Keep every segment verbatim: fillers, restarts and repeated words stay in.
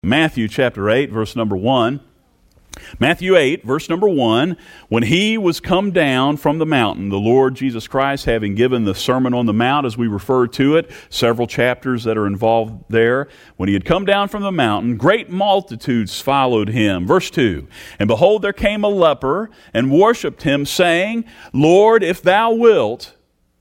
Matthew chapter eight, verse number one. Matthew eight, verse number one, when he was come down from the mountain, the Lord Jesus Christ, having given the Sermon on the Mount, as we refer to it, several chapters that are involved there, when he had come down from the mountain, great multitudes followed him. Verse two, and behold, there came a leper, and worshipped him, saying, Lord, if thou wilt,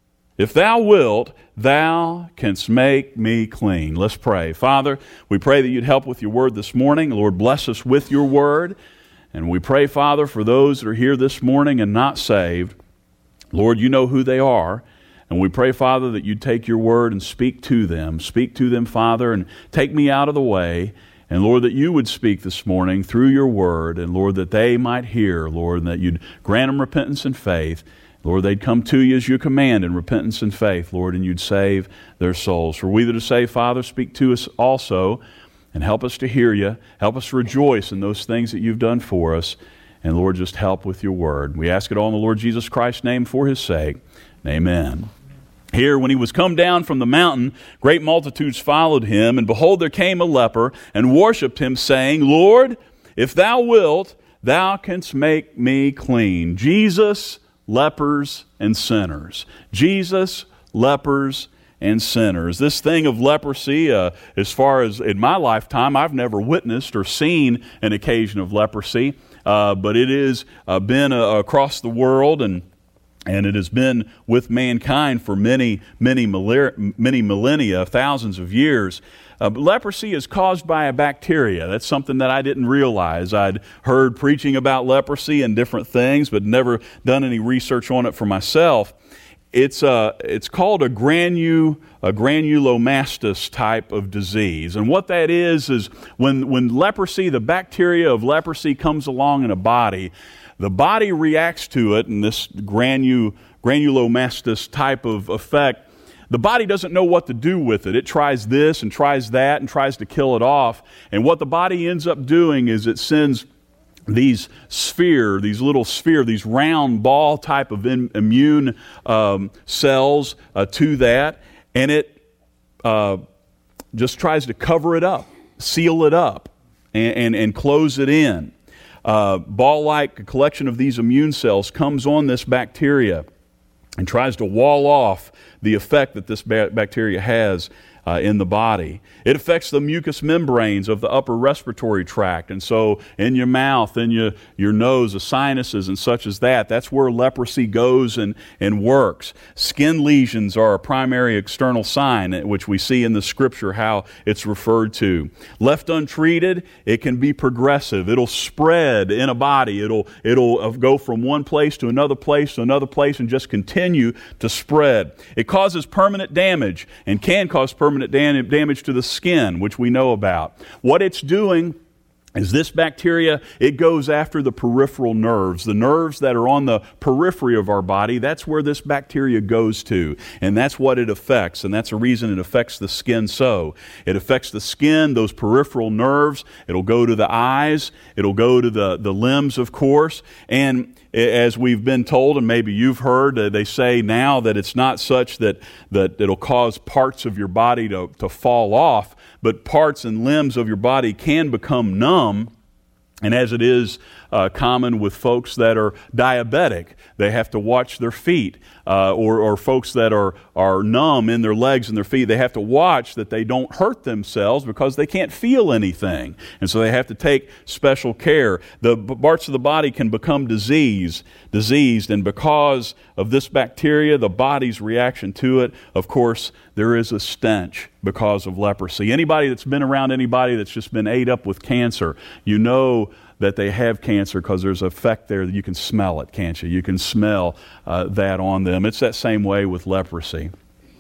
if thou wilt, thou canst make me clean. Let's pray. Father, we pray that you'd help with your word this morning. Lord, bless us with your word. And we pray, Father, for those that are here this morning and not saved. Lord, you know who they are. And we pray, Father, that you'd take your word and speak to them. Speak to them, Father, and take me out of the way. And Lord, that you would speak this morning through your word. And Lord, that they might hear, Lord, and that you'd grant them repentance and faith. Lord, they'd come to you as you command in repentance and faith, Lord, and you'd save their souls. For we that are saved, Father, speak to us also and help us to hear you. Help us rejoice in those things that you've done for us. And Lord, just help with your word. We ask it all in the Lord Jesus Christ's name for his sake. Amen. Here, when he was come down from the mountain, great multitudes followed him, and behold, there came a leper, and worshipped him, saying, Lord, if thou wilt, thou canst make me clean. Jesus, lepers and sinners. Jesus, lepers and sinners. This thing of leprosy, uh, as far as in my lifetime, I've never witnessed or seen an occasion of leprosy, uh, but it has uh, been uh, across the world, and and it has been with mankind for many, many, many millennia, thousands of years. Uh, but leprosy is caused by a bacteria. That's something that I didn't realize. I'd heard preaching about leprosy and different things, but never done any research on it for myself. It's uh, it's called a granu a granulomastis type of disease, and what that is is when when leprosy, the bacteria of leprosy, comes along in a body, the body reacts to it, and this granu granulomastis type of effect. The body doesn't know what to do with it. It tries this and tries that and tries to kill it off. And what the body ends up doing is it sends these sphere, these little sphere, these round ball type of in, immune um, cells uh, to that. And it uh, just tries to cover it up, seal it up, and, and, and close it in. Uh, ball-like collection of these immune cells comes on this bacteria and tries to wall off the effect that this ba- bacteria has uh, in the body. It affects the mucous membranes of the upper respiratory tract, and so in your mouth, in your, your nose, the sinuses and such as that, that's where leprosy goes and, and works. Skin lesions are a primary external sign, which we see in the Scripture how it's referred to. Left untreated, it can be progressive. It'll spread in a body. It'll, it'll go from one place to another place to another place and just continue to spread. It causes permanent damage and can cause permanent dam- damage to the skin, which we know about. What it's doing is this bacteria, it goes after the peripheral nerves. The nerves that are on the periphery of our body, that's where this bacteria goes to. And that's what it affects. And that's the reason it affects the skin so. It affects the skin, those peripheral nerves. It'll go to the eyes. It'll go to the, the limbs, of course. And as we've been told, and maybe you've heard, uh, they say now that it's not such that, that it'll cause parts of your body to, to fall off, but parts and limbs of your body can become numb. And as it is uh, common with folks that are diabetic, they have to watch their feet, uh, or, or folks that are, are numb in their legs and their feet, they have to watch that they don't hurt themselves because they can't feel anything. And so they have to take special care. The parts of the body can become diseased, diseased, and because of this bacteria, the body's reaction to it, of course, there is a stench because of leprosy. Anybody that's been around anybody that's just been ate up with cancer, you know that they have cancer because there's an effect there that you can smell it, can't you? You can smell uh, that on them. It's that same way with leprosy.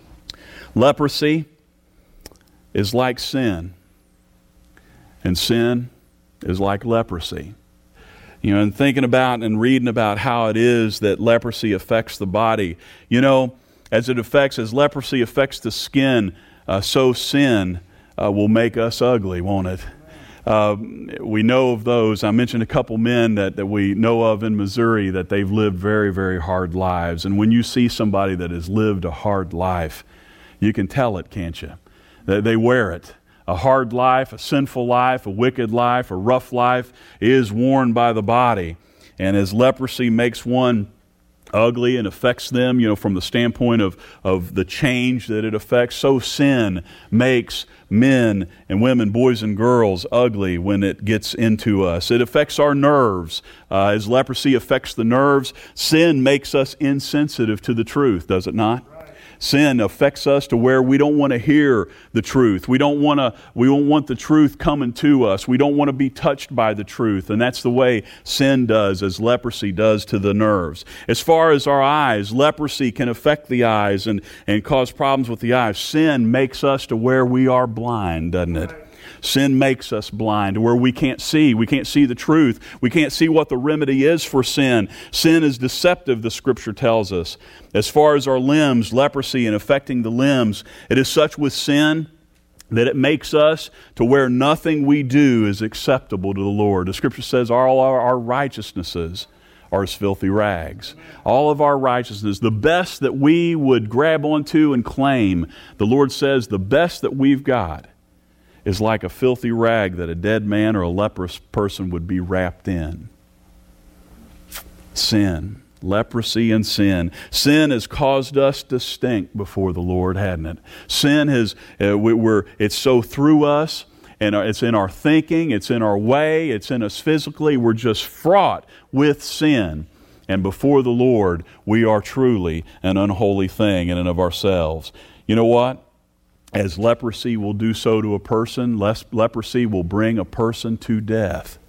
Leprosy is like sin, and sin is like leprosy. You know, and thinking about and reading about how it is that leprosy affects the body, you know, as it affects, as leprosy affects the skin, uh, so sin uh, will make us ugly, won't it? Uh, we know of those. I mentioned a couple men that, that we know of in Missouri that they've lived very, very hard lives. And when you see somebody that has lived a hard life, you can tell it, can't you? They, they wear it. a hard life, a sinful life, a wicked life, a rough life is worn by the body. And as leprosy makes one ugly and affects them, you know, from the standpoint of, of the change that it affects, so sin makes men and women, boys and girls, ugly when it gets into us. It affects our nerves. Uh, as leprosy affects the nerves, sin makes us insensitive to the truth, does it not? Sin affects us to where we don't want to hear the truth. We don't want to, we don't want the truth coming to us. We don't want to be touched by the truth. And that's the way sin does, as leprosy does to the nerves. As far as our eyes, leprosy can affect the eyes and, and cause problems with the eyes. Sin makes us to where we are blind, doesn't it? Sin makes us blind to where we can't see. We can't see the truth. We can't see what the remedy is for sin. Sin is deceptive, the Scripture tells us. As far as our limbs, leprosy and affecting the limbs, it is such with sin that it makes us to where nothing we do is acceptable to the Lord. The Scripture says all our, our righteousnesses are as filthy rags. All of our righteousness, the best that we would grab onto and claim, the Lord says the best that we've got is like a filthy rag that a dead man or a leprous person would be wrapped in. Sin. Leprosy and sin. Sin has caused us to stink before the Lord, hadn't it? Sin has, uh, we, we're, it's so through us, and it's in our thinking, it's in our way, it's in us physically. We're just fraught with sin. And before the Lord, we are truly an unholy thing in and of ourselves. You know what? As leprosy will do so to a person, leprosy will bring a person to death.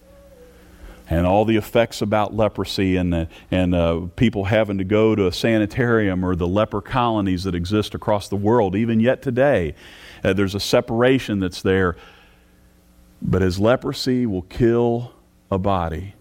And all the effects about leprosy and, the, and uh, people having to go to a sanitarium or the leper colonies that exist across the world, even yet today, uh, there's a separation that's there. But as leprosy will kill a body,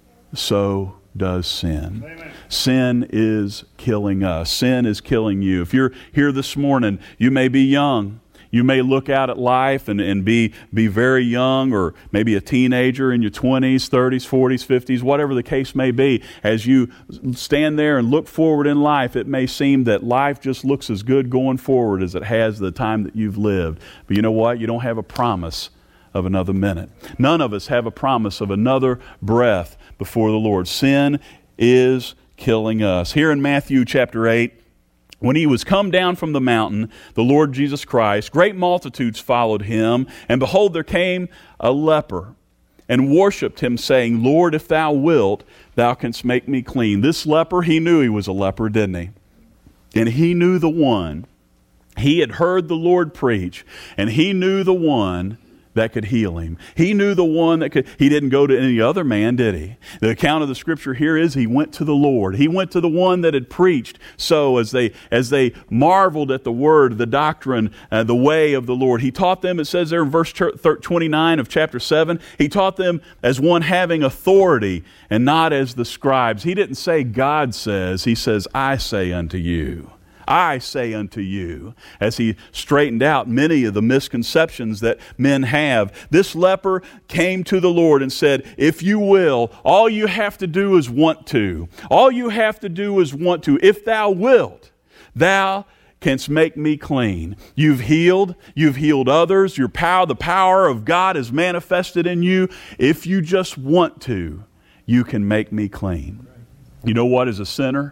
so does sin. Amen. Sin is killing us. Sin is killing you. If you're here this morning, you may be young. You may look out at life and, and be, be very young, or maybe a teenager in your twenties, thirties, forties, fifties, whatever the case may be. As you stand there and look forward in life, it may seem that life just looks as good going forward as it has the time that you've lived. But you know what? You don't have a promise of another minute. None of us have a promise of another breath before the Lord. Sin is killing us. Here in Matthew chapter eight, when he was come down from the mountain, the Lord Jesus Christ, great multitudes followed him, and behold, there came a leper, and worshipped him, saying, Lord, if thou wilt, thou canst make me clean. This leper, he knew he was a leper, didn't he? And he knew the one. He had heard the Lord preach, and he knew the one that could heal him. He knew the one that could. He didn't go to any other man, did he? The account of the Scripture here is he went to the Lord. He went to the one that had preached. So as they as they marveled at the word, the doctrine, uh, the way of the Lord, he taught them. It says there in verse twenty-nine of chapter seven, he taught them as one having authority and not as the scribes. He didn't say God says. He says, I say unto you. I say unto you, as he straightened out many of the misconceptions that men have. This leper came to the Lord and said, if you will, all you have to do is want to. All you have to do is want to. If thou wilt, thou canst make me clean. You've healed. You've healed others. Your power, the power of God is manifested in you. If you just want to, you can make me clean. You know what, as a sinner?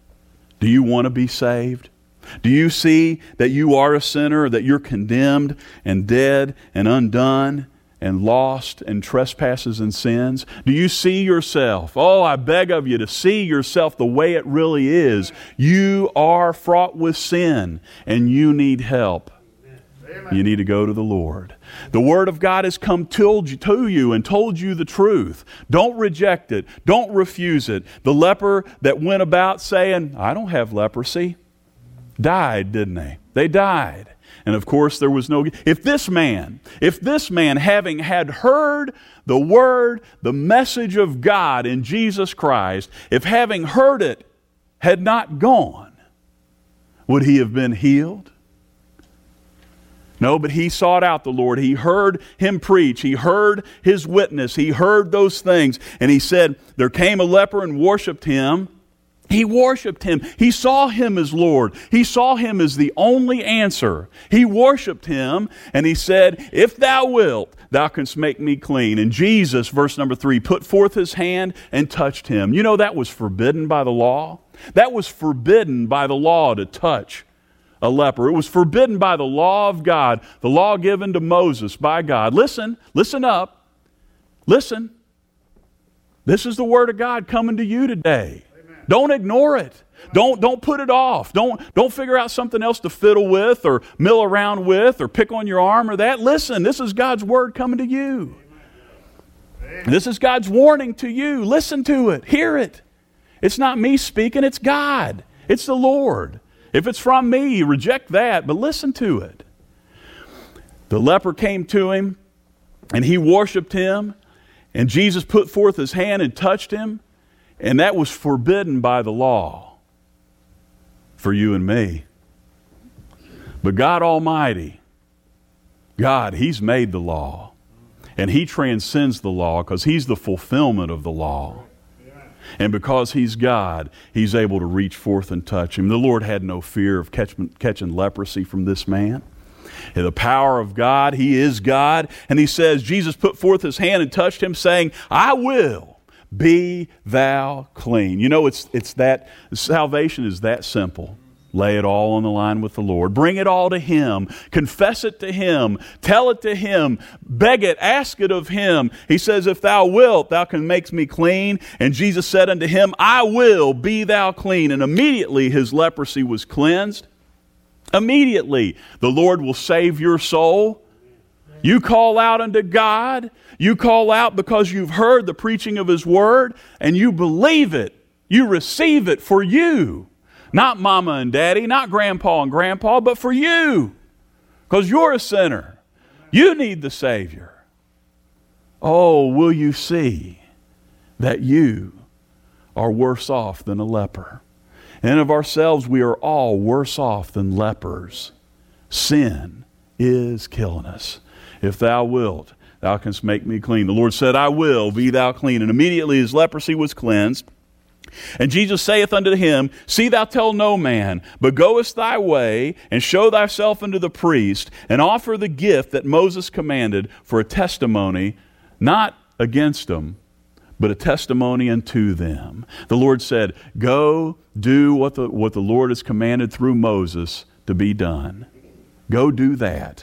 Do you want to be saved? Do you see that you are a sinner, that you're condemned and dead and undone and lost in trespasses and sins? Do you see yourself? Oh, I beg of you to see yourself the way it really is. You are fraught with sin and you need help. You need to go to the Lord. The Word of God has come told you, to you and told you the truth. Don't reject it. Don't refuse it. The leper that went about saying, I don't have leprosy, died, didn't they? They died. And of course there was no... If this man, if this man having had heard the Word, the message of God in Jesus Christ, if having heard it had not gone, would he have been healed? No, but he sought out the Lord. He heard him preach. He heard his witness. He heard those things. And he said, there came a leper and worshipped him. He worshiped him. He saw him as Lord. He saw him as the only answer. He worshiped him, and he said, if thou wilt, thou canst make me clean. And Jesus, verse number three, put forth his hand and touched him. You know that was forbidden by the law? That was forbidden by the law to touch a leper. It was forbidden by the law of God, the law given to Moses by God. Listen, listen up. Listen. This is the word of God coming to you today. Don't ignore it. Don't, don't put it off. Don't, don't figure out something else to fiddle with or mill around with or pick on your arm or that. Listen, this is God's word coming to you. This is God's warning to you. Listen to it. Hear it. It's not me speaking. It's God. It's the Lord. If it's from me, reject that, but listen to it. The leper came to him, and he worshiped him, and Jesus put forth his hand and touched him. And that was forbidden by the law for you and me. But God Almighty, God, he's made the law. And he transcends the law because he's the fulfillment of the law. And because he's God, he's able to reach forth and touch him. The Lord had no fear of catching, catching leprosy from this man. In the power of God, he is God. And he says, Jesus put forth his hand and touched him, saying, I will. Be thou clean. You know, it's it's that salvation is that simple. Lay it all on the line with the Lord. Bring it all to him. Confess it to him. Tell it to him. Beg it. Ask it of him. He says, if thou wilt, thou can make me clean. And Jesus said unto him, I will, be thou clean. And immediately his leprosy was cleansed. Immediately the Lord will save your soul. You call out unto God. You call out because you've heard the preaching of his word and you believe it. You receive it for you. Not mama and daddy, not grandpa and grandpa, but for you. Because you're a sinner. You need the Savior. Oh, will you see that you are worse off than a leper? And of ourselves, we are all worse off than lepers. Sin is killing us. If thou wilt, thou canst make me clean. The Lord said, I will, be thou clean. And immediately his leprosy was cleansed. And Jesus saith unto him, see thou tell no man, but goest thy way, and show thyself unto the priest, and offer the gift that Moses commanded for a testimony, not against them, but a testimony unto them. The Lord said, go do what the, what the Lord has commanded through Moses to be done. Go do that.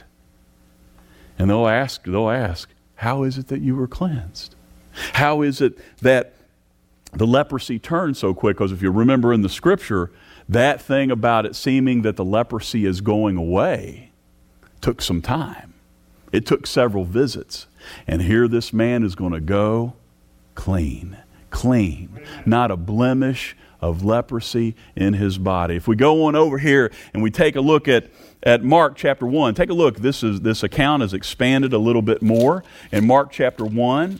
And they'll ask, they'll ask, how is it that you were cleansed? How is it that the leprosy turned so quick? Because if you remember in the scripture, that thing about it seeming that the leprosy is going away took some time. It took several visits. And here this man is going to go clean, clean, not a blemish of leprosy in his body. If we go on over here and we take a look at At Mark chapter one, take a look. This is this account is expanded a little bit more. In Mark chapter one,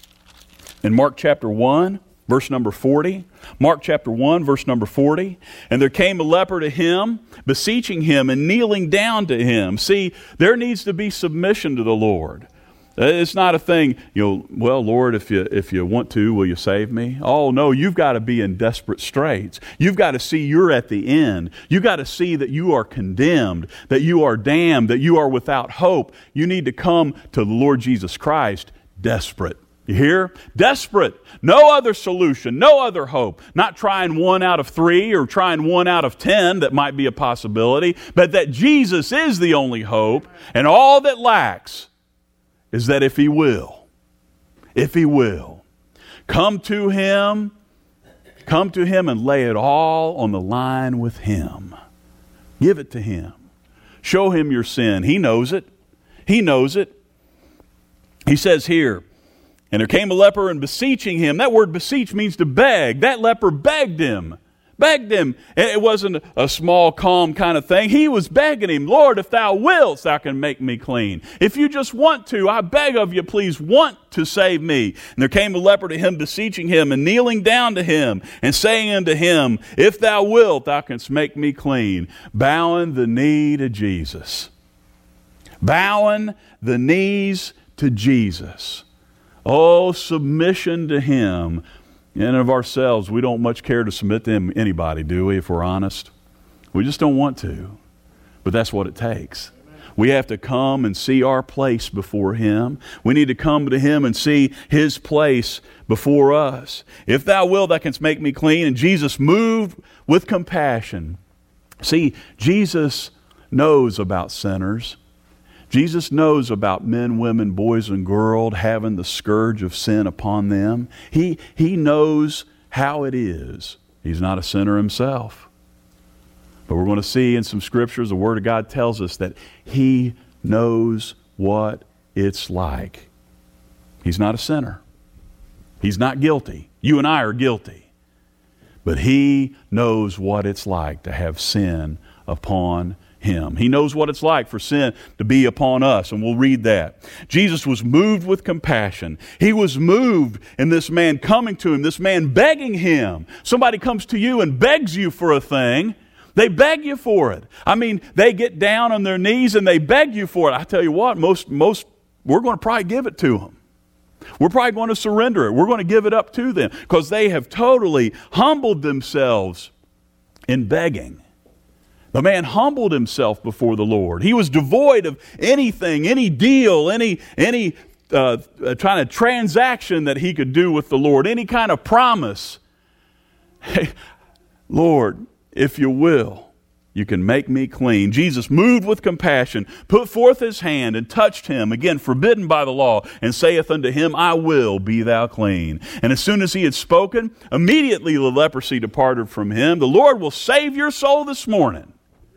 in Mark chapter one, verse number forty. Mark chapter one, verse number forty. And there came a leper to him, beseeching him and kneeling down to him. See, there needs to be submission to the Lord. It's not a thing, you know, well, Lord, if you if you want to, will you save me? Oh, no, you've got to be in desperate straits. You've got to see you're at the end. You've got to see that you are condemned, that you are damned, that you are without hope. You need to come to the Lord Jesus Christ desperate. You hear? Desperate. No other solution, no other hope. Not trying one out of three or trying one out of ten that might be a possibility, but that Jesus is the only hope, and all that lacks is that if he will, if he will, come to him, come to him and lay it all on the line with him. Give it to him. Show him your sin. He knows it. He knows it. He says here, and there came a leper and beseeching him. That word beseech means to beg. That leper begged him. Begged him. It wasn't a small, calm kind of thing. He was begging him, Lord, if thou wilt, thou can make me clean. If you just want to, I beg of you, please want to save me. And there came a leper to him, beseeching him and kneeling down to him and saying unto him, if thou wilt, thou canst make me clean. Bowing the knee to Jesus. Bowing the knees to Jesus. Oh, submission to him In and of ourselves, we don't much care to submit to anybody, do we, if we're honest? We just don't want to. But that's what it takes. We have to come and see our place before Him. We need to come to Him and see His place before us. If thou wilt, thou canst make me clean. And Jesus moved with compassion. See, Jesus knows about sinners. Jesus knows about men, women, boys, and girls having the scourge of sin upon them. He, he knows how it is. He's not a sinner himself. But we're going to see in some scriptures, the Word of God tells us that He knows what it's like. He's not a sinner. He's not guilty. You and I are guilty. But He knows what it's like to have sin upon Him. He knows what it's like for sin to be upon us, and we'll read that. Jesus was moved with compassion. He was moved in this man coming to Him, this man begging Him. Somebody comes to you and begs you for a thing. They beg you for it. I mean, they get down on their knees and they beg you for it. I tell you what, most, most we're going to probably give it to them. We're probably going to surrender it. We're going to give it up to them because they have totally humbled themselves in begging. The man humbled himself before the Lord. He was devoid of anything, any deal, any any uh, kind of transaction that he could do with the Lord, any kind of promise. Hey, Lord, if you will, you can make me clean. Jesus, moved with compassion, put forth his hand and touched him, again forbidden by the law, and saith unto him, I will, be thou clean. And as soon as he had spoken, immediately the leprosy departed from him. The Lord will save your soul this morning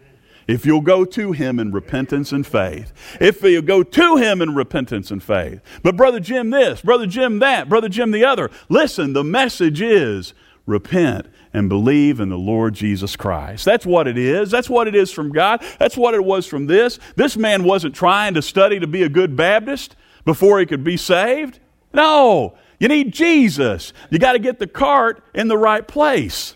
if you'll go to Him in repentance and faith. If you'll go to Him in repentance and faith. But Brother Jim this, Brother Jim that, Brother Jim the other. Listen, the message is repent and believe in the Lord Jesus Christ. That's what it is. That's what it is from God. That's what it was from this. This man wasn't trying to study to be a good Baptist before he could be saved. No, you need Jesus. You got to get the cart in the right place.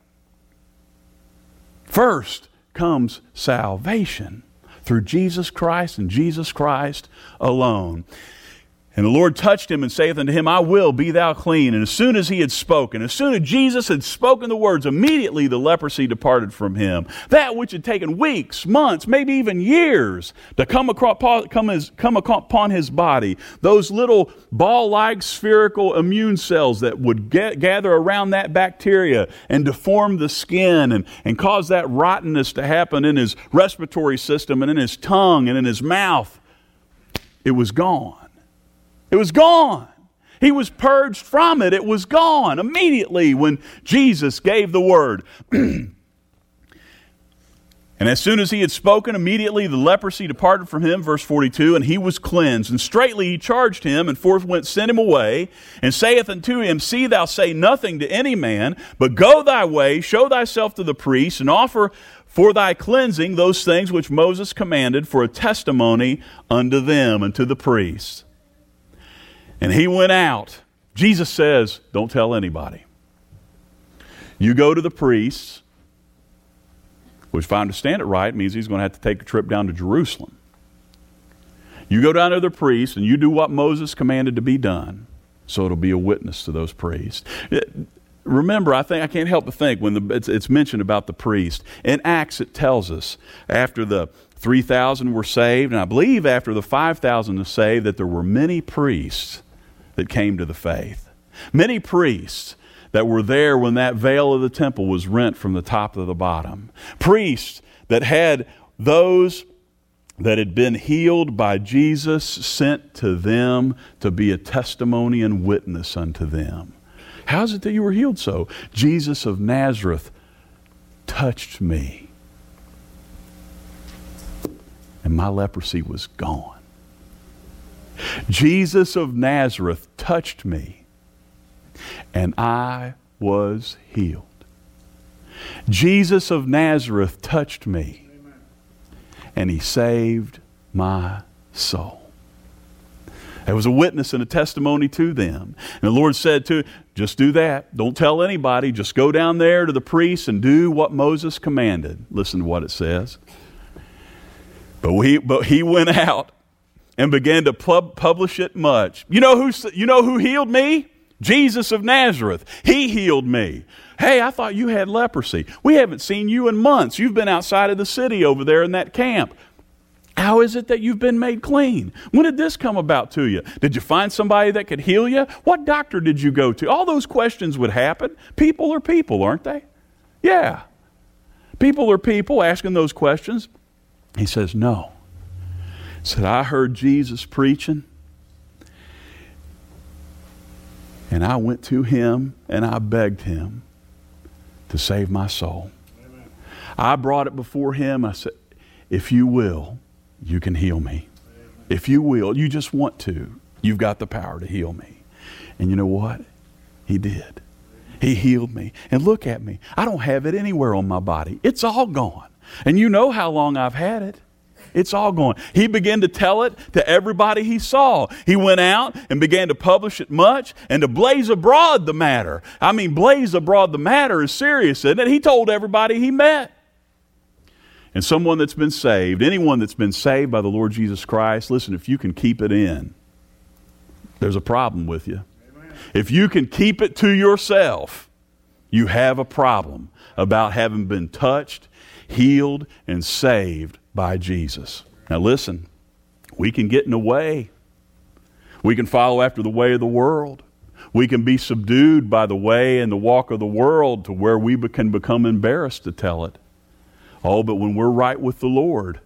First comes salvation through Jesus Christ and Jesus Christ alone. And the Lord touched him and saith unto him, I will, be thou clean. And as soon as he had spoken, as soon as Jesus had spoken the words, immediately the leprosy departed from him. That which had taken weeks, months, maybe even years to come, across, come, his, come upon his body, those little ball-like spherical immune cells that would get, gather around that bacteria and deform the skin and, and cause that rottenness to happen in his respiratory system and in his tongue and in his mouth, it was gone. It was gone. He was purged from it. It was gone immediately when Jesus gave the word. And as soon as he had spoken, immediately the leprosy departed from him, verse forty-two, and he was cleansed. And straightly he charged him, and forthwith sent him away, and saith unto him, See thou say nothing to any man, but go thy way, show thyself to the priest, and offer for thy cleansing those things which Moses commanded for a testimony unto them and to the priests. And he went out. Jesus says, don't tell anybody. You go to the priests, which if I understand it right, means he's going to have to take a trip down to Jerusalem. You go down to the priests and you do what Moses commanded to be done, so it'll be a witness to those priests. Remember, I think I can't help but think when the, it's, it's mentioned about the priest. In Acts it tells us after the three thousand were saved, and I believe after the five thousand were saved, that there were many priests that came to the faith. Many priests that were there when that veil of the temple was rent from the top to the bottom. Priests that had those that had been healed by Jesus sent to them to be a testimony and witness unto them. How is it that you were healed so? Jesus of Nazareth touched me, and my leprosy was gone. Jesus of Nazareth touched me, and I was healed. Jesus of Nazareth touched me, and he saved my soul. There was a witness and a testimony to them. And the Lord said to, just do that. Don't tell anybody. Just go down there to the priests and do what Moses commanded. Listen to what it says. But he, but he went out and began to pub- publish it much. You know who, you know who healed me? Jesus of Nazareth, he healed me. Hey, I thought you had leprosy. We haven't seen you in months. You've been outside of the city over there in that camp. How is it that you've been made clean? When did this come about to you? Did you find somebody that could heal you? What doctor did you go to? All those questions would happen. People are people, aren't they? Yeah. People are people asking those questions. He says, no. He said, I heard Jesus preaching, and I went to him and I begged him to save my soul. Amen. I brought it before him. I said, if you will, you can heal me. Amen. If you will, you just want to, you've got the power to heal me. And you know what? He did. He healed me. And look at me. I don't have it anywhere on my body. It's all gone. And you know how long I've had it. It's all gone. He began to tell it to everybody he saw. He went out and began to publish it much and to blaze abroad the matter. I mean, blaze abroad the matter is serious, isn't it? He told everybody he met. And someone that's been saved, anyone that's been saved by the Lord Jesus Christ, listen, if you can keep it in, there's a problem with you. Amen. If you can keep it to yourself, you have a problem about having been touched, healed, and saved by Jesus. Now listen, we can get in the way. We can follow after the way of the world. We can be subdued by the way and the walk of the world to where we can become embarrassed to tell it. Oh, but when we're right with the Lord,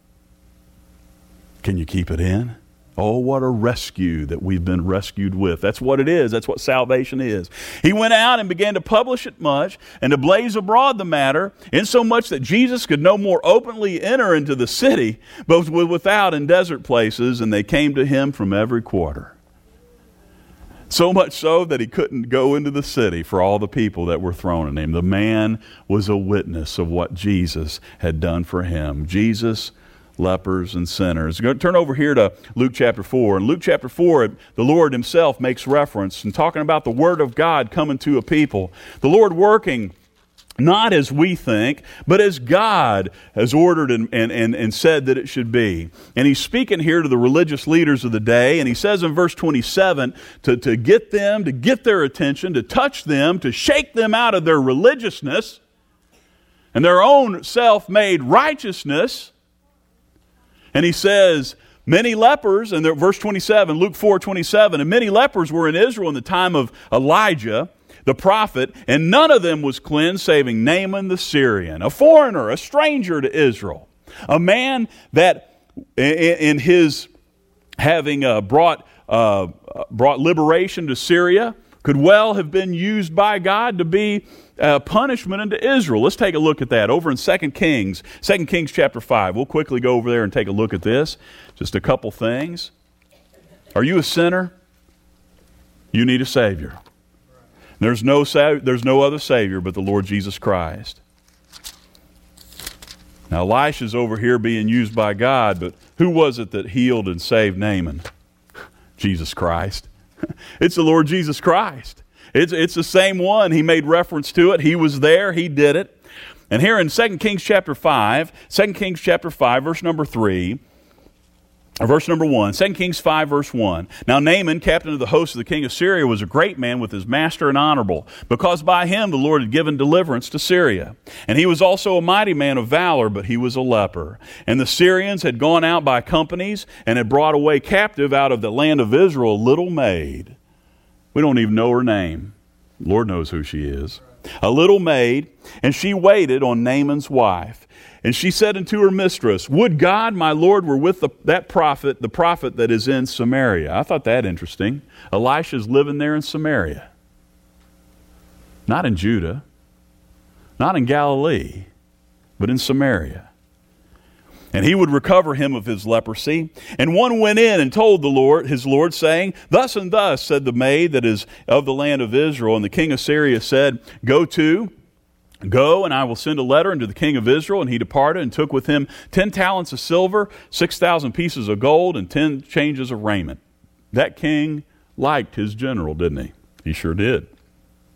can you keep it in? Oh, what a rescue that we've been rescued with. That's what it is. That's what salvation is. He went out and began to publish it much and to blaze abroad the matter, insomuch that Jesus could no more openly enter into the city, but was without in desert places, and they came to him from every quarter. So much so that he couldn't go into the city for all the people that were thrown at him. The man was a witness of what Jesus had done for him. Jesus, lepers, and sinners. Go, turn over here to Luke chapter four. In Luke chapter four, the Lord himself makes reference and talking about the Word of God coming to a people. The Lord working not as we think, but as God has ordered and, and, and, and said that it should be. And he's speaking here to the religious leaders of the day, and he says in verse twenty-seven, to, to get them, to get their attention, to touch them, to shake them out of their religiousness and their own self-made righteousness. And he says, many lepers, and verse twenty-seven, Luke four twenty-seven, and many lepers were in Israel in the time of Elijah, the prophet, and none of them was cleansed, saving Naaman the Syrian, a foreigner, a stranger to Israel, a man that in his having uh, brought, uh, brought liberation to Syria could well have been used by God to be uh, punishment unto Israel. Let's take a look at that over in Second Kings, Second Kings chapter five. We'll quickly go over there and take a look at this. Just a couple things. Are you a sinner? You need a Savior. There's no, there's no other Savior but the Lord Jesus Christ. Now Elisha's over here being used by God, but who was it that healed and saved Naaman? Jesus Christ. It's the Lord Jesus Christ. It's, it's the same one. He made reference to it. He was there. He did it. And here in Second Kings chapter five, Second Kings chapter five, verse number three, or verse number one, Second Kings five, verse one. Now Naaman, captain of the host of the king of Syria, was a great man with his master and honorable, because by him the Lord had given deliverance to Syria. And he was also a mighty man of valor, but he was a leper. And the Syrians had gone out by companies and had brought away captive out of the land of Israel a little maid. We don't even know her name. The Lord knows who she is. A little maid, and she waited on Naaman's wife. And she said unto her mistress, would God my Lord were with the, that prophet, the prophet that is in Samaria. I thought that interesting. Elisha's living there in Samaria. Not in Judah. Not in Galilee. But in Samaria. And he would recover him of his leprosy. And one went in and told the Lord, his Lord, saying, thus and thus said the maid that is of the land of Israel. And the king of Syria said, go to, go, and I will send a letter unto the king of Israel. And he departed and took with him ten talents of silver, six thousand pieces of gold, and ten changes of raiment. That king liked his general, didn't he? He sure did.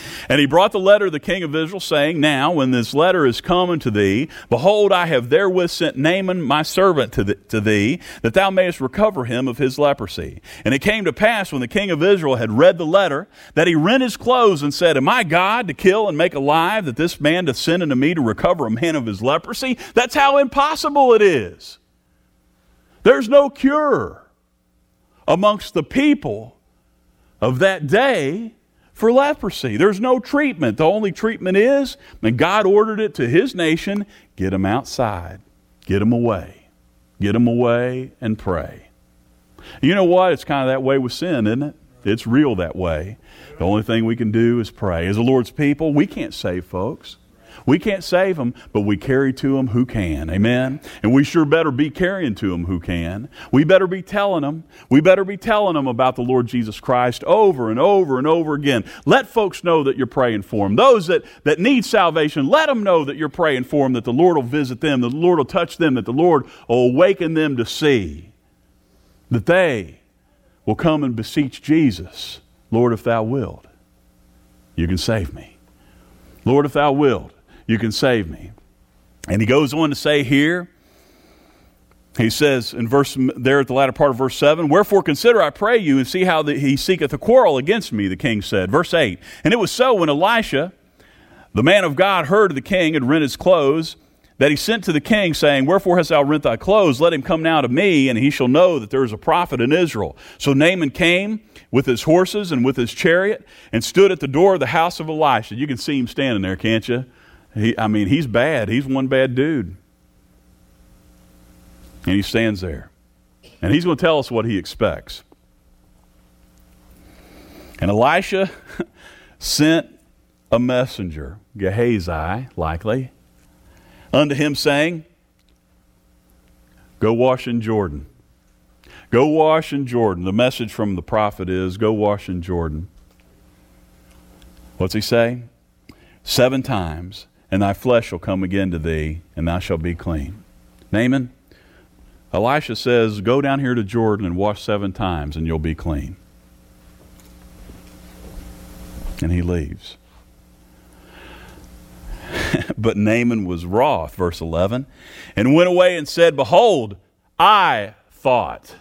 And he brought the letter to the king of Israel, saying, Now, when this letter is come unto thee, behold, I have therewith sent Naaman my servant to, the, to thee, that thou mayest recover him of his leprosy. And it came to pass, when the king of Israel had read the letter, that he rent his clothes and said, Am I God to kill and make alive, that this man doth send unto me to recover a man of his leprosy? That's how impossible it is. There's no cure amongst the people of that day for leprosy. There's no treatment. The only treatment is, and God ordered it to his nation, get them outside. Get them away. Get them away and pray. You know what? It's kind of that way with sin, isn't it? It's real that way. The only thing we can do is pray. As the Lord's people, we can't save folks. We can't save them, but we carry to them who can. Amen? And we sure better be carrying to them who can. We better be telling them. We better be telling them about the Lord Jesus Christ over and over and over again. Let folks know that you're praying for them. Those that, that need salvation, let them know that you're praying for them, that the Lord will visit them, that the Lord will touch them, that the Lord will awaken them to see that they will come and beseech Jesus. Lord, if thou wilt, you can save me. Lord, if thou wilt, you can save me. And he goes on to say here, he says in verse there at the latter part of verse seven, Wherefore consider, I pray you, and see how the, he seeketh a quarrel against me, the king said. Verse eight, And it was so when Elisha, the man of God, heard of the king had rent his clothes, that he sent to the king, saying, Wherefore hast thou rent thy clothes? Let him come now to me, and he shall know that there is a prophet in Israel. So Naaman came with his horses and with his chariot, and stood at the door of the house of Elisha. You can see him standing there, can't you? He, I mean, he's bad. He's one bad dude. And he stands there. And he's going to tell us what he expects. And Elisha sent a messenger, Gehazi, likely, unto him, saying, Go wash in Jordan. Go wash in Jordan. The message from the prophet is, go wash in Jordan. What's he say? Seven times, and thy flesh shall come again to thee, and thou shalt be clean. Naaman, Elisha says, go down here to Jordan and wash seven times, and you'll be clean. And he leaves. But Naaman was wroth, verse eleven, and went away and said, Behold, I thought.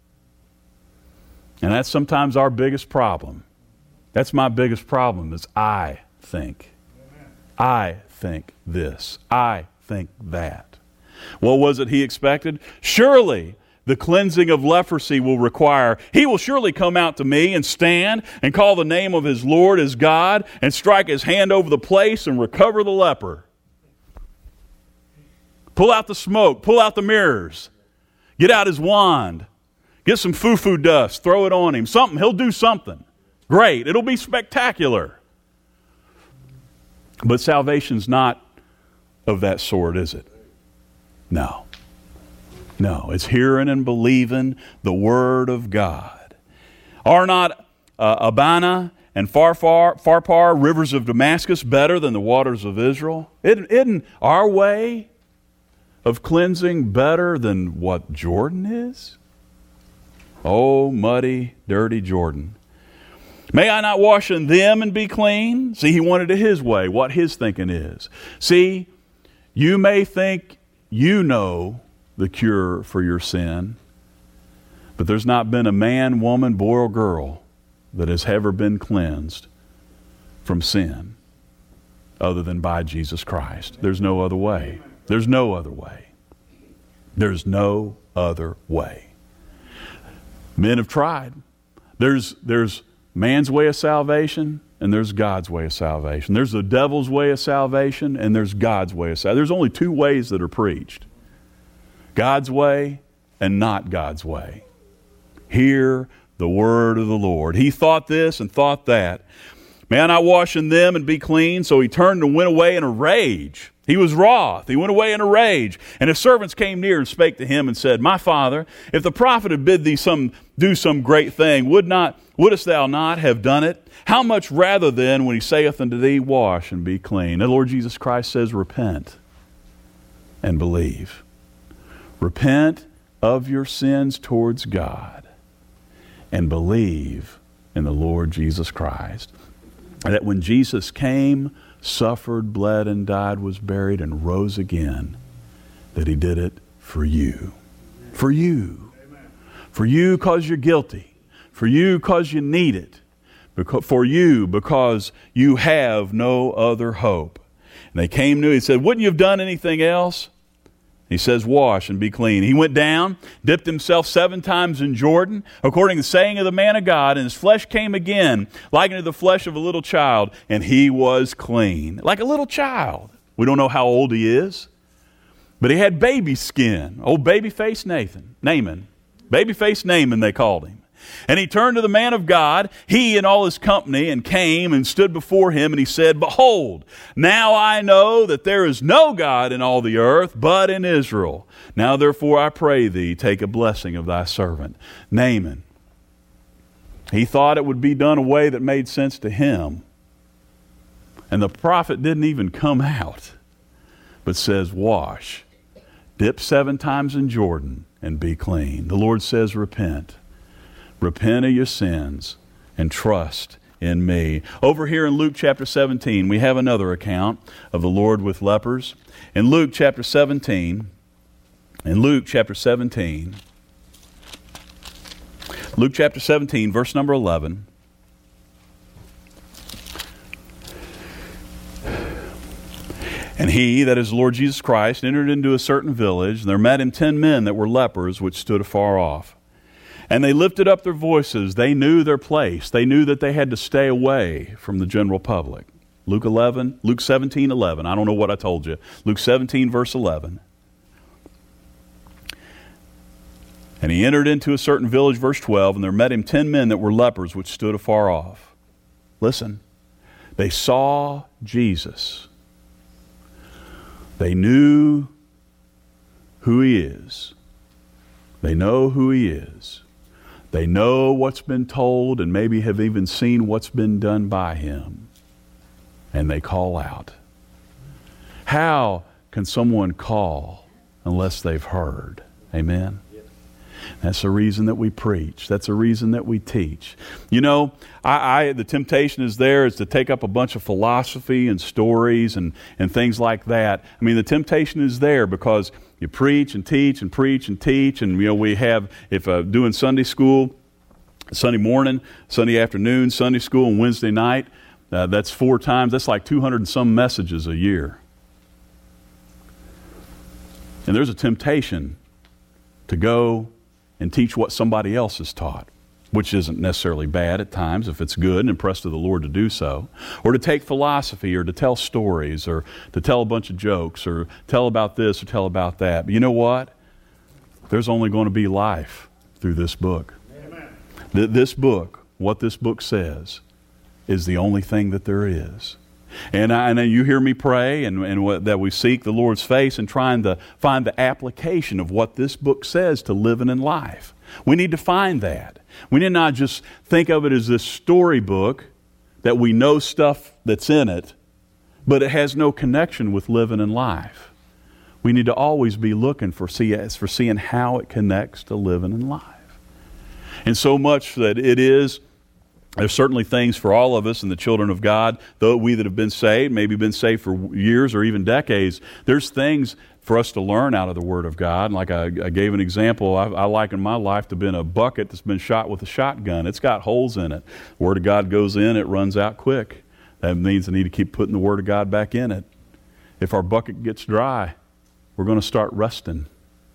And that's sometimes our biggest problem. That's my biggest problem, is I think. I think this. I think that. What was it he expected? Surely the cleansing of leprosy will require, he will surely come out to me and stand and call the name of his Lord as God and strike his hand over the place and recover the leper. Pull out the smoke. Pull out the mirrors. Get out his wand. Get some foo-foo dust. Throw it on him. Something. He'll do something. Great. It'll be spectacular. But salvation's not of that sort, is it? No. No. It's hearing and believing the Word of God. Are not uh, Abana and Pharpar, Pharpar, rivers of Damascus, better than the waters of Israel? Isn't, isn't our way of cleansing better than what Jordan is? Oh, muddy, dirty Jordan. May I not wash in them and be clean? See, he wanted it his way, what his thinking is. See, you may think you know the cure for your sin, but there's not been a man, woman, boy, or girl that has ever been cleansed from sin other than by Jesus Christ. There's no other way. There's no other way. There's no other way. Men have tried. There's, there's man's way of salvation, and there's God's way of salvation. There's the devil's way of salvation, and there's God's way of salvation. There's only two ways that are preached. God's way and not God's way. Hear the word of the Lord. He thought this and thought that. May I not wash in them and be clean? So he turned and went away in a rage. He was wroth. He went away in a rage. And his servants came near and spake to him and said, My father, if the prophet had bid thee some do some great thing, would not wouldest thou not have done it? How much rather then when he saith unto thee, Wash and be clean? The Lord Jesus Christ says, Repent and believe. Repent of your sins towards God and believe in the Lord Jesus Christ. that when Jesus came, suffered, bled, and died, was buried, and rose again, that he did it for you. For you. For you because you're guilty. For you because you need it. For you because you have no other hope. And they came to him, he said, wouldn't you have done anything else? He says, wash and be clean. He went down, dipped himself seven times in Jordan, according to the saying of the man of God, and his flesh came again, like unto the flesh of a little child, and he was clean. Like a little child. We don't know how old he is, but he had baby skin. Old baby-faced Nathan, Naaman. Baby-faced Naaman, they called him. And he turned to the man of God, he and all his company, and came and stood before him, and he said, behold, now I know that there is no God in all the earth but in Israel. Now therefore I pray thee, take a blessing of thy servant. Naaman. He thought it would be done a way that made sense to him. And the prophet didn't even come out, but says, wash, dip seven times in Jordan, and be clean. The Lord says, repent. Repent of your sins and trust in me. Over here in Luke chapter seventeen, we have another account of the Lord with lepers. In Luke chapter seventeen, in Luke chapter seventeen, Luke chapter seventeen, verse number eleven. And he, that is the Lord Jesus Christ, entered into a certain village, and there met him ten men that were lepers, which stood afar off. And they lifted up their voices. They knew their place. They knew that they had to stay away from the general public. Luke eleven, Luke seventeen, eleven. I don't know what I told you. Luke seventeen, verse eleven. And he entered into a certain village, verse twelve, and there met him ten men that were lepers, which stood afar off. Listen, they saw Jesus. They knew who he is. They know who he is. They know what's been told and maybe have even seen what's been done by him. And they call out. How can someone call unless they've heard? Amen? That's the reason that we preach. That's the reason that we teach. You know, I, I the temptation is there is to take up a bunch of philosophy and stories and, and things like that. I mean, the temptation is there because you preach and teach and preach and teach. And, you know, we have, if uh, doing Sunday school, Sunday morning, Sunday afternoon, Sunday school, and Wednesday night, uh, that's four times. That's like two hundred and some messages a year. And there's a temptation to go and teach what somebody else has taught, which isn't necessarily bad at times if it's good and impressed of the Lord to do so, or to take philosophy or to tell stories or to tell a bunch of jokes or tell about this or tell about that. But you know what? There's only going to be life through this book. Amen. Th- this book, what this book says, is the only thing that there is. And, I, and you hear me pray and, and what, that we seek the Lord's face and trying to find the application of what this book says to living in life. We need to find that. We need not just think of it as this storybook that we know stuff that's in it, but it has no connection with living in life. We need to always be looking for, see, for seeing how it connects to living in life. And so much that it is, there's certainly things for all of us and the children of God, though we that have been saved, maybe been saved for years or even decades, there's things for us to learn out of the Word of God. Like I, I gave an example, I, I liken my life to being a bucket that's been shot with a shotgun. It's got holes in it. The Word of God goes in, it runs out quick. That means I need to keep putting the Word of God back in it. If our bucket gets dry, we're going to start rusting.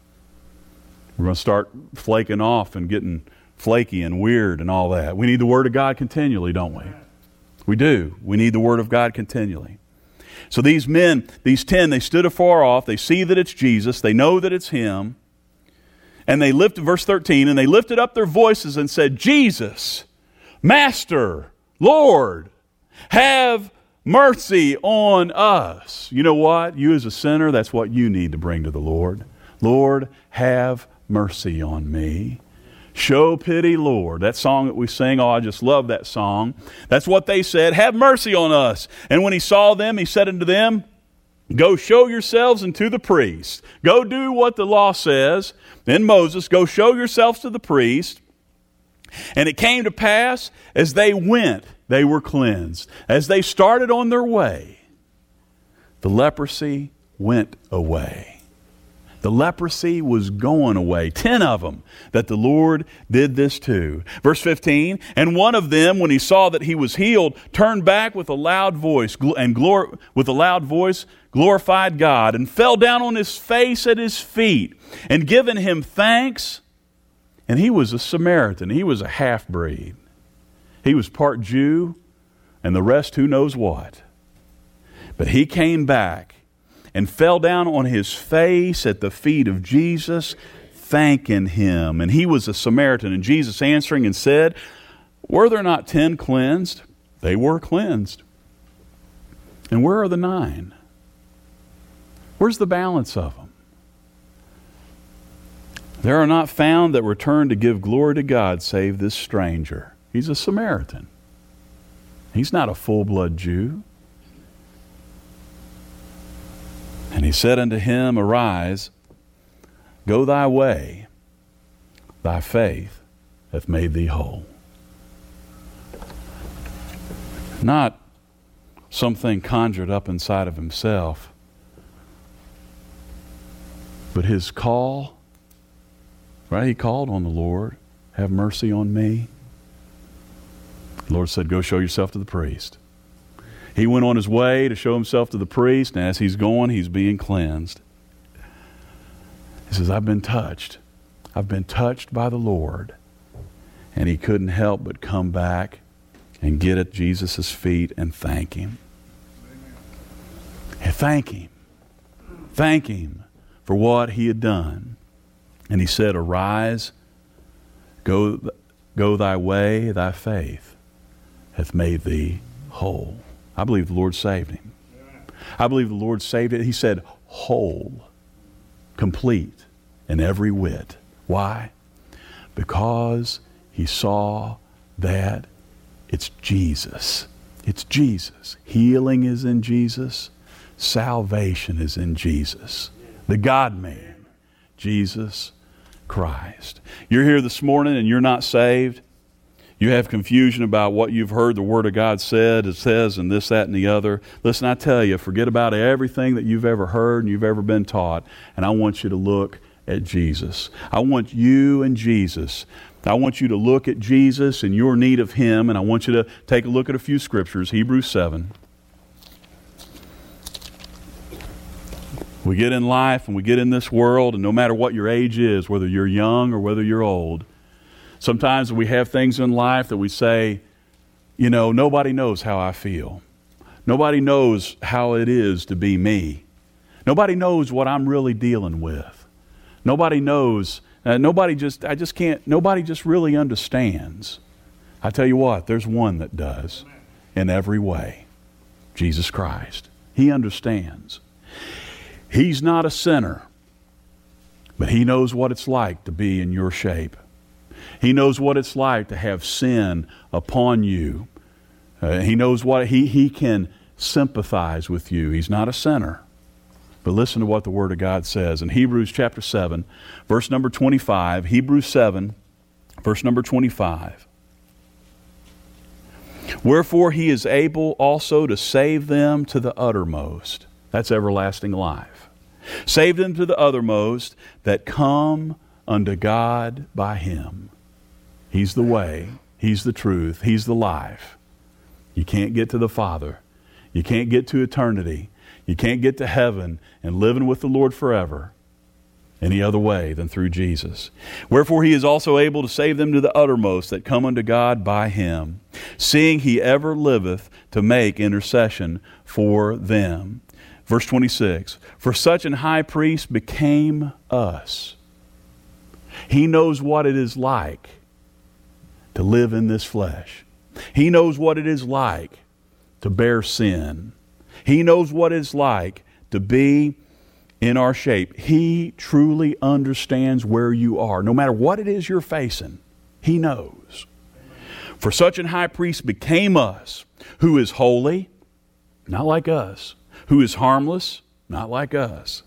We're going to start flaking off and getting flaky and weird and all that. We need the Word of God continually, don't we? We do. We need the Word of God continually. So these men, these ten, they stood afar off. They see that it's Jesus. They know that it's Him. And they lifted, verse thirteen, and they lifted up their voices and said, Jesus, Master, Lord, have mercy on us. You know what? You as a sinner, that's what you need to bring to the Lord. Lord, have mercy on me. Show pity, Lord. That song that we sing, oh, I just love that song. That's what they said. Have mercy on us. And when he saw them, he said unto them, go show yourselves unto the priest. Go do what the law says. Then Moses, go show yourselves to the priest. And it came to pass, as they went, they were cleansed. As they started on their way, the leprosy went away. The leprosy was going away. Ten of them that the Lord did this to. Verse fifteen, and one of them, when he saw that he was healed, turned back with a loud voice and glor- with a loud voice glorified God, and fell down on his face at his feet, and given him thanks. And he was a Samaritan. He was a half-breed. He was part Jew, and the rest who knows what. But he came back and fell down on his face at the feet of Jesus, thanking him. And he was a Samaritan. And Jesus answering and said, were there not ten cleansed? They were cleansed. And where are the nine? Where's the balance of them? There are not found that return to give glory to God save this stranger. He's a Samaritan. He's not a full-blood Jew. And he said unto him, arise, go thy way, thy faith hath made thee whole. Not something conjured up inside of himself, but his call, right? He called on the Lord, have mercy on me. The Lord said, go show yourself to the priest. He went on his way to show himself to the priest, and as he's going, he's being cleansed. He says, I've been touched. I've been touched by the Lord. And he couldn't help but come back and get at Jesus' feet and thank him. And thank him. Thank him for what he had done. And he said, arise, go, go thy way, thy faith hath made thee whole. I believe the Lord saved him. I believe the Lord saved it. He said, whole, complete in every whit. Why? Because he saw that it's Jesus. It's Jesus. Healing is in Jesus. Salvation is in Jesus. The God-man, Jesus Christ. You're here this morning and you're not saved. You have confusion about what you've heard the Word of God said, it says, and this, that, and the other. Listen, I tell you, forget about everything that you've ever heard and you've ever been taught, and I want you to look at Jesus. I want you and Jesus. I want you to look at Jesus and your need of Him, and I want you to take a look at a few scriptures. Hebrews seven. We get in life and we get in this world, and no matter what your age is, whether you're young or whether you're old, sometimes we have things in life that we say, you know, nobody knows how I feel. Nobody knows how it is to be me. Nobody knows what I'm really dealing with. Nobody knows, uh, nobody just, I just can't, nobody just really understands. I tell you what, there's one that does in every way. Jesus Christ. He understands. He's not a sinner, but He knows what it's like to be in your shape. He knows what it's like to have sin upon you. Uh, he knows what he, he can sympathize with you. He's not a sinner. But listen to what the Word of God says in Hebrews chapter seven, verse number twenty-five. Hebrews seven, verse number twenty-five. Wherefore He is able also to save them to the uttermost. That's everlasting life. Save them to the uttermost that come unto God by Him. He's the way. He's the truth. He's the life. You can't get to the Father. You can't get to eternity. You can't get to heaven and living with the Lord forever any other way than through Jesus. Wherefore He is also able to save them to the uttermost that come unto God by Him, seeing He ever liveth to make intercession for them. Verse twenty-six, for such an high priest became us. He knows what it is like to live in this flesh. He knows what it is like to bear sin. He knows what it's like to be in our shape. He truly understands where you are. No matter what it is you're facing, He knows. For such an high priest became us, who is holy, not like us, who is harmless, not like us,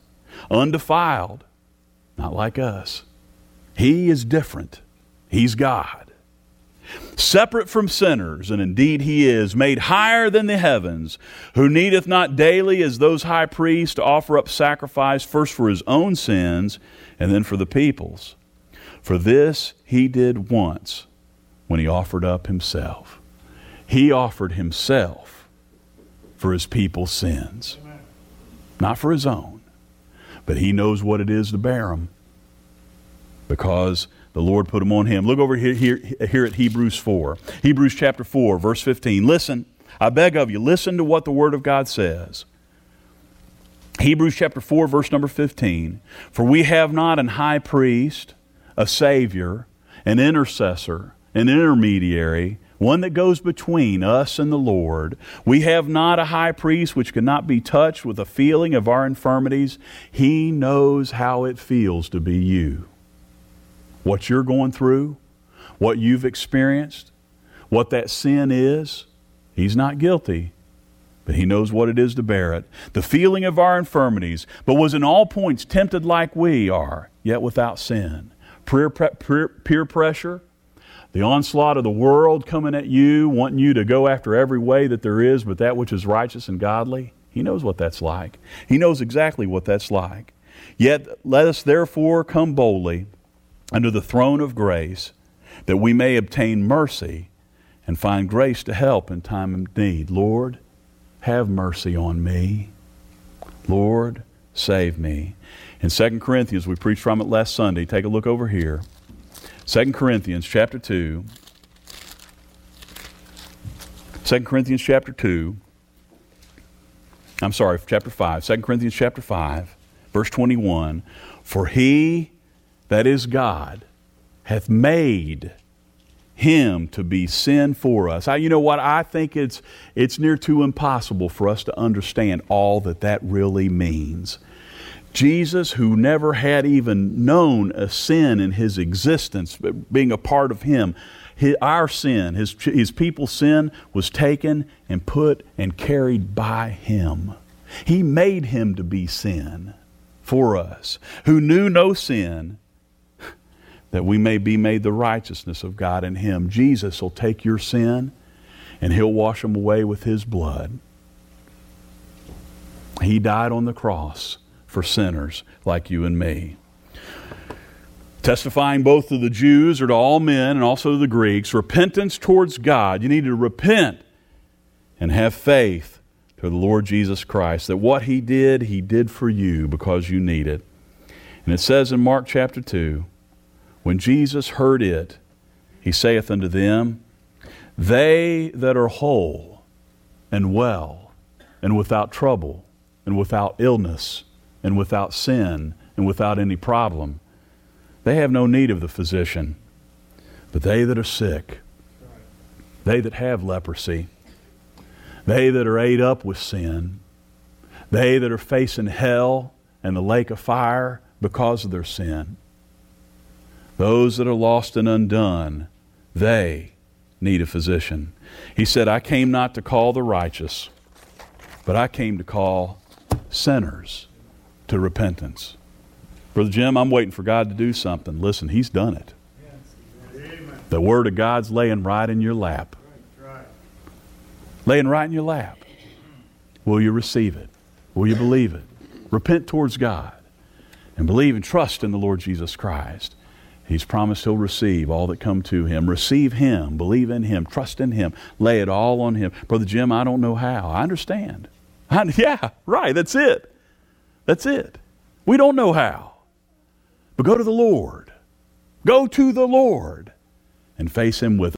undefiled, not like us. He is different. He's God. separate from sinners, and indeed he is, made higher than the heavens, who needeth not daily as those high priests to offer up sacrifice, first for his own sins, and then for the people's. For this he did once, when he offered up himself. He offered himself for his people's sins. Amen. Not for his own, but he knows what it is to bear them, because the Lord put them on him. Look over here, here, here at Hebrews four. Hebrews chapter four, verse fifteen. Listen, I beg of you, listen to what the Word of God says. Hebrews chapter four, verse number fifteen. For we have not an high priest, a Savior, an intercessor, an intermediary, one that goes between us and the Lord. We have not a high priest which cannot be touched with a feeling of our infirmities. He knows how it feels to be you. What you're going through, what you've experienced, what that sin is, He's not guilty, but He knows what it is to bear it. The feeling of our infirmities, but was in all points tempted like we are, yet without sin. Peer, peer, peer pressure, the onslaught of the world coming at you, wanting you to go after every way that there is, but that which is righteous and godly. He knows what that's like. He knows exactly what that's like. Yet let us therefore come boldly under the throne of grace, that we may obtain mercy and find grace to help in time of need. Lord, have mercy on me. Lord, save me. In Second Corinthians, we preached from it last Sunday. Take a look over here. Second Corinthians chapter two. Second Corinthians chapter two. I'm sorry, chapter five. Second Corinthians chapter five, verse twenty-one. For he, that is God, hath made Him to be sin for us. I, you know what? I think it's it's near to impossible for us to understand all that that really means. Jesus, who never had even known a sin in His existence, but being a part of Him, his, our sin, his, his people's sin, was taken and put and carried by Him. He made Him to be sin for us, who knew no sin, that we may be made the righteousness of God in Him. Jesus will take your sin and He'll wash them away with His blood. He died on the cross for sinners like you and me. Testifying both to the Jews or to all men and also to the Greeks, repentance towards God. You need to repent and have faith to the Lord Jesus Christ, that what He did, He did for you because you need it. And it says in Mark chapter two, when Jesus heard it, He saith unto them, they that are whole and well and without trouble and without illness and without sin and without any problem, they have no need of the physician. But they that are sick, they that have leprosy, they that are ate up with sin, they that are facing hell and the lake of fire because of their sin, those that are lost and undone, they need a physician. He said, I came not to call the righteous, but I came to call sinners to repentance. Brother Jim, I'm waiting for God to do something. Listen, He's done it. The Word of God's laying right in your lap. Laying right in your lap. Will you receive it? Will you believe it? Repent towards God and believe and trust in the Lord Jesus Christ. He's promised He'll receive all that come to Him. Receive Him. Believe in Him. Trust in Him. Lay it all on Him. Brother Jim, I don't know how. I understand. I, yeah, right. That's it. That's it. We don't know how. But go to the Lord. Go to the Lord and face Him with